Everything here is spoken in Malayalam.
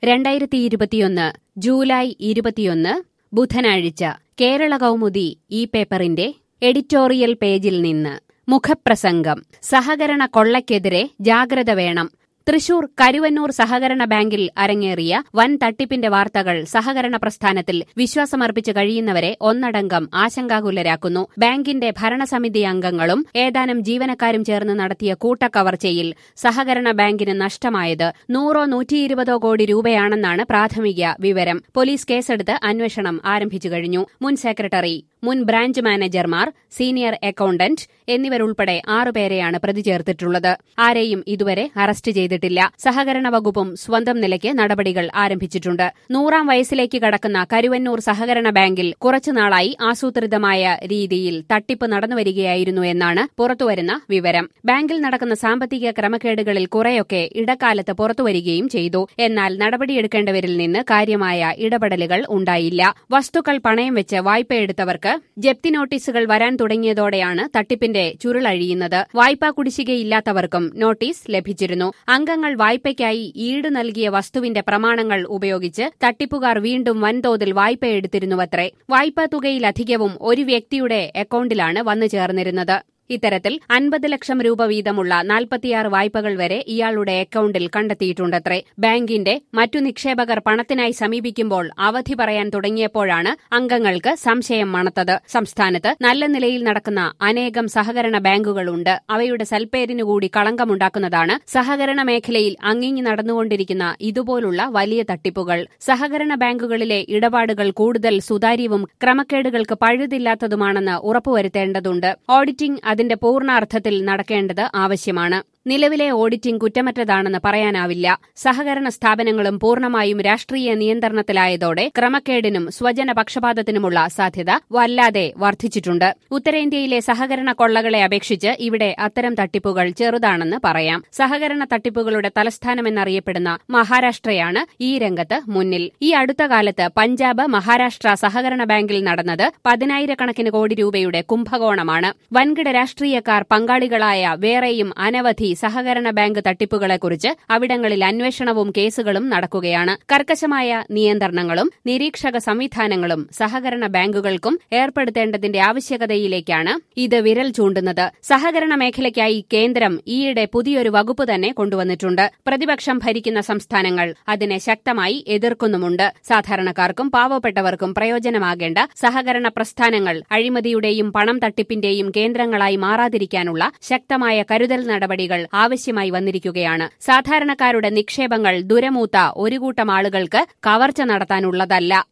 2021 ജൂലൈ 21 ബുധനാഴ്ച കേരള കൗമുദി ഈ പേപ്പറിന്റെ എഡിറ്റോറിയൽ പേജിൽ നിന്ന് മുഖപ്രസംഗം. സഹകരണ കൊള്ളയ്ക്കെതിരെ ജാഗ്രത വേണം. തൃശൂർ കരുവന്നൂർ സഹകരണ ബാങ്കിൽ അരങ്ങേറിയ വൻ തട്ടിപ്പിന്റെ വാർത്തകൾ സഹകരണ പ്രസ്ഥാനത്തിൽ വിശ്വാസമർപ്പിച്ച് കഴിയുന്നവരെ ഒന്നടങ്കം ആശങ്കാകുലരാക്കുന്നു. ബാങ്കിന്റെ ഭരണസമിതി അംഗങ്ങളും ഏതാനും ജീവനക്കാരും ചേർന്ന് നടത്തിയ കൂട്ടക്കവർച്ചയിൽ സഹകരണ ബാങ്കിന് നഷ്ടമായത് 100-120 കോടി രൂപയാണെന്നാണ് പ്രാഥമിക വിവരം. പോലീസ് കേസെടുത്ത് അന്വേഷണം ആരംഭിച്ചു കഴിഞ്ഞു. മുൻ സെക്രട്ടറി, മുൻ ബ്രാഞ്ച് മാനേജർമാർ, സീനിയർ അക്കൌണ്ടന്റ് എന്നിവരുൾപ്പെടെ 6 പേരെയാണ് പ്രതി ചേർത്തിട്ടുള്ളത്. ആരെയും ഇതുവരെ അറസ്റ്റ് ചെയ്തിട്ടില്ല. സഹകരണ വകുപ്പും സ്വന്തം നിലയ്ക്ക് നടപടികൾ ആരംഭിച്ചിട്ടുണ്ട്. 100-ാം വയസ്സിലേക്ക് കടക്കുന്ന കരുവന്നൂർ സഹകരണ ബാങ്കിൽ കുറച്ചുനാളായി ആസൂത്രിതമായ രീതിയിൽ തട്ടിപ്പ് നടന്നുവരികയായിരുന്നു എന്നാണ് പുറത്തുവരുന്ന വിവരം. ബാങ്കിൽ നടക്കുന്ന സാമ്പത്തിക ക്രമക്കേടുകളിൽ കുറെയൊക്കെ ഇടക്കാലത്ത് പുറത്തുവരികയും ചെയ്തു. എന്നാൽ നടപടിയെടുക്കേണ്ടവരിൽ നിന്ന് കാര്യമായ ഇടപെടലുകൾ ഉണ്ടായില്ല. വസ്തുക്കൾ പണയം വെച്ച് വായ്പയെടുത്തവർക്ക് ജപ്തി നോട്ടീസുകൾ വരാൻ തുടങ്ങിയതോടെയാണ് തട്ടിപ്പിന്റെ ചുരുളഴിയുന്നത്. വായ്പാ കുടിശ്ശികയില്ലാത്തവർക്കും നോട്ടീസ് ലഭിച്ചിരുന്നു. അംഗങ്ങൾ വായ്പയ്ക്കായി ഈട് നൽകിയ വസ്തുവിന്റെ പ്രമാണങ്ങൾ ഉപയോഗിച്ച് തട്ടിപ്പുകാർ വീണ്ടും വൻതോതിൽ വായ്പയെടുത്തിരുന്നുവത്രേ. വായ്പാ തുകയിലധികവും ഒരു വ്യക്തിയുടെ അക്കൌണ്ടിലാണ് വന്നു ചേർന്നിരുന്നത്. ഇത്തരത്തിൽ 50 ലക്ഷം രൂപ വീതമുള്ള 46 വായ്പകൾ വരെ ഇയാളുടെ അക്കൌണ്ടിൽ കണ്ടെത്തിയിട്ടുണ്ടത്രേ. ബാങ്കിന്റെ മറ്റു നിക്ഷേപകർ പണത്തിനായി സമീപിക്കുമ്പോൾ അവധി പറയാൻ തുടങ്ങിയപ്പോഴാണ് അംഗങ്ങൾക്ക് സംശയം മണത്തത്. സംസ്ഥാനത്ത് നല്ല നിലയിൽ നടക്കുന്ന അനേകം സഹകരണ ബാങ്കുകളുണ്ട്. അവയുടെ സൽപ്പേരിനുകൂടി കളങ്കമുണ്ടാക്കുന്നതാണ് സഹകരണ മേഖലയിൽ അങ്ങിങ്ങി നടന്നുകൊണ്ടിരിക്കുന്ന ഇതുപോലുള്ള വലിയ തട്ടിപ്പുകൾ. സഹകരണ ബാങ്കുകളിലെ ഇടപാടുകൾ കൂടുതൽ സുതാര്യവും ക്രമക്കേടുകൾക്ക് പഴുതില്ലാത്തതുമാണെന്ന് ഉറപ്പുവരുത്തേണ്ടതുണ്ട്. ഓഡിറ്റിംഗ് അതിന്റെ പൂർണ്ണാർത്ഥത്തിൽ നടക്കേണ്ടത് ആവശ്യമാണ്. നിലവിലെ ഓഡിറ്റിംഗ് കുറ്റമറ്റതാണെന്ന് പറയാനാവില്ല. സഹകരണ സ്ഥാപനങ്ങളും പൂർണ്ണമായും രാഷ്ട്രീയ നിയന്ത്രണത്തിലായതോടെ ക്രമക്കേടിനും സ്വജന പക്ഷപാതത്തിനുമുള്ള സാധ്യത വല്ലാതെ വർദ്ധിച്ചിട്ടുണ്ട്. ഉത്തരേന്ത്യയിലെ സഹകരണ കൊള്ളകളെ അപേക്ഷിച്ച് ഇവിടെ അത്തരം തട്ടിപ്പുകൾ ചെറുതാണെന്ന് പറയാം. സഹകരണ തട്ടിപ്പുകളുടെ തലസ്ഥാനമെന്നറിയപ്പെടുന്ന മഹാരാഷ്ട്രയാണ് ഈ രംഗത്ത് മുന്നിൽ. ഈ അടുത്ത കാലത്ത് പഞ്ചാബ് മഹാരാഷ്ട്ര സഹകരണ ബാങ്കിൽ നടന്നത് 10,000 കോടി രൂപയുടെ കുംഭകോണമാണ്. വൻകിട രാഷ്ട്രീയക്കാർ പങ്കാളികളായ വേറെയും അനവധി സഹകരണ ബാങ്ക് തട്ടിപ്പുകളെക്കുറിച്ച് അവിടങ്ങളിൽ അന്വേഷണവും കേസുകളും നടക്കുകയാണ്. കർക്കശമായ നിയന്ത്രണങ്ങളും നിരീക്ഷക സംവിധാനങ്ങളും സഹകരണ ബാങ്കുകൾക്കും ഏർപ്പെടുത്തേണ്ടതിന്റെ ആവശ്യകതയിലേക്കാണ് ഇത് വിരൽ ചൂണ്ടുന്നത്. സഹകരണ മേഖലയ്ക്കായി കേന്ദ്രം ഈയിടെ പുതിയൊരു വകുപ്പ് തന്നെ കൊണ്ടുവന്നിട്ടുണ്ട്. പ്രതിപക്ഷം ഭരിക്കുന്ന സംസ്ഥാനങ്ങൾ അതിനെ ശക്തമായി എതിർക്കുന്നുമുണ്ട്. സാധാരണക്കാർക്കും പാവപ്പെട്ടവർക്കും പ്രയോജനമാകേണ്ട സഹകരണ പ്രസ്ഥാനങ്ങൾ അഴിമതിയുടെയും പണം തട്ടിപ്പിന്റെയും കേന്ദ്രങ്ങളായി മാറാതിരിക്കാനുള്ള ശക്തമായ കരുതൽ നടപടികൾ ആവശ്യമായി വന്നിരിക്കുകയാണ്. സാധാരണക്കാരുടെ നിക്ഷേപങ്ങൾ ദുരമൂത്ത ഒരു കൂട്ടം ആളുകൾക്ക് കവർച്ച നടത്താനുള്ളതല്ല.